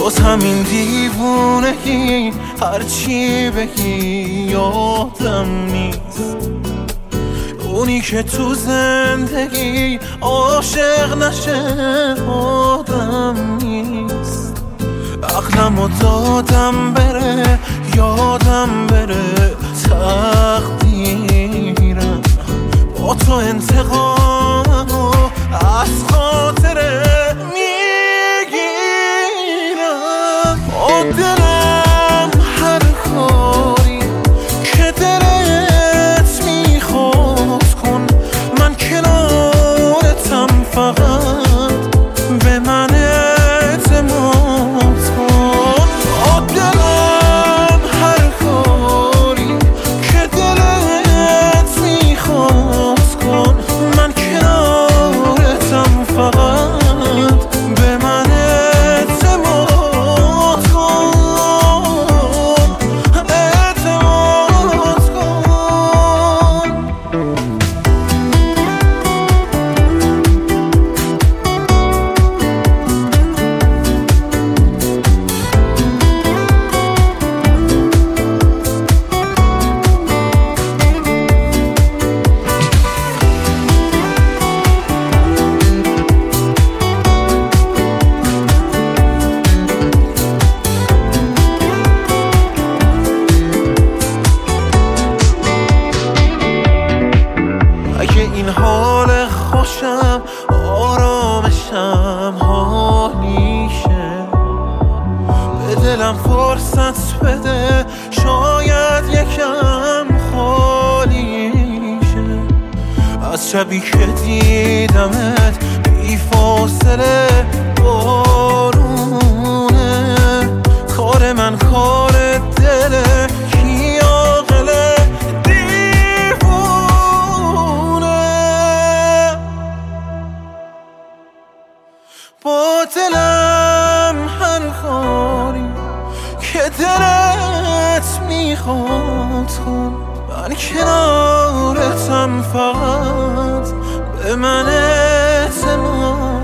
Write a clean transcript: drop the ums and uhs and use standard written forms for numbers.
باز همین دیوونگی هرچی بگی یادم نیست. اونی که تو زندگی عاشق نشه آدم نیست. عقلمو دادم بره یادم بره تقدیرم، با تو انتقاممو از خاطره میگیرم. با دلم هر کاری که دلت میخواد کن، من کنارتم، فقط به من اعتماد کن. با دلم هر کاری که دلت میخواد کن، من کنارتم، فقط به من اعتماد کن. اعتماد کن. اگه این حال خوشم آرامشم حالیشه، به دلم فرصت بده شاید یکم خالیشه. از شبی که دیدمت بی فاصله بارونه، کار من کار دله کی عاقله با دلم هر کاری که دلت میخواد کن، من کنارتم، فقط به من اعتماد